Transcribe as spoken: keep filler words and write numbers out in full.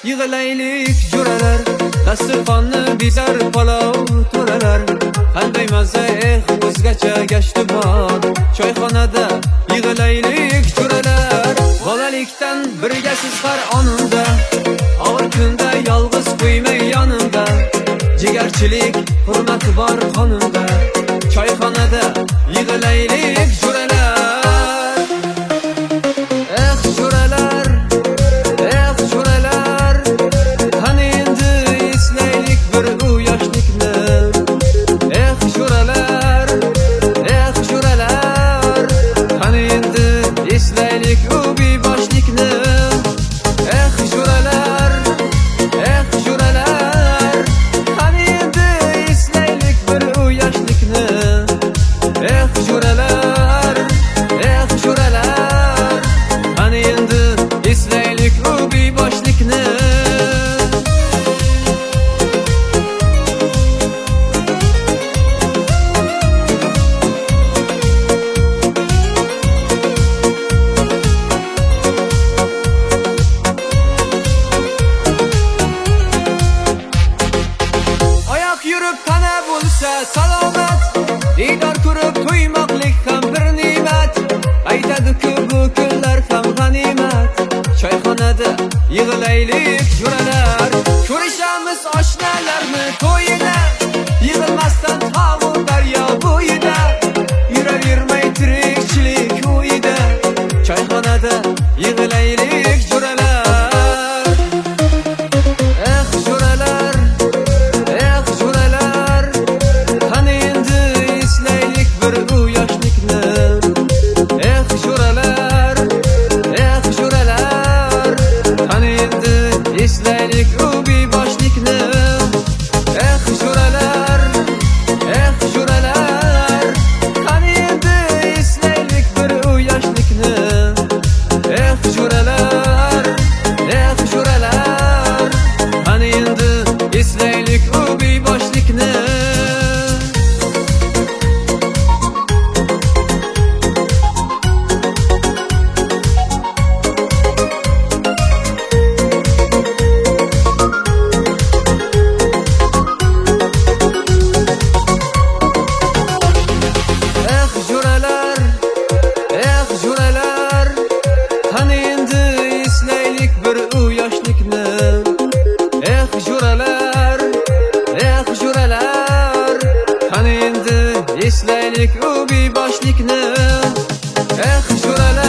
yig'laylik jo'ralar, dasturxonni bizar palov to'ralar. Qanday maza eh o'zgacha gashti bor, choyxonada yig'laylik jo'ralar. Bolalikdan birgasiz har onimda, og'ir kunda yolg'iz qo'ymay yonimda. Jigarchilik hurmati bor qonimda, choyxonada yig'laylik jo'ralar. Eh jo'ralar, eh jo'ralar, qani endi eslaylik bir u yoshlikni. Eh jo'ralar, eh jo'ralar, qani endi eslaylik u beboshlikni. Eh jo'ralar, eh jo'ralar, qani endi eslaylik bir u yoshlikni. Eh jo'ralar, eh jo'ralar, qani endi eslaylik u beboshlikni. Oyoq yurib tana bo'lsa salomat, diydor ko'rib to'ymoqlik ham bir ne'mat. Aytadi-ku bu kunlar ham g'animat, choyxonada yig'laylik jo'ralar. Ko'rishamiz oshnalarni to'yida, yig'ilmasdan tog'u daryo bo'yida. Yuravermay tirikchilik o'yida, choyxonada yig'laylik jo'ralar. Eh jo'ralar, eh jo'ralar, qani endi eslaylik bir u yoshlikni. Eh jo'ralar, eh jo'ralar, qani endi eslaylik u beboshlikni. Eh jo'ralar, eh jo'ralar, qani endi eslaylik bir u yoshlikni. Eh jo'ralar, eh jo'ralar, qani endi eslaylik u beboshlikni. Eh jo'ralar, eh jo'ralar, qani endi eslaylik bir u yoshlikni. Eh jo'ralar, eh jo'ralar, qani endi eslaylik u beboshlikni. Eh jo'ralar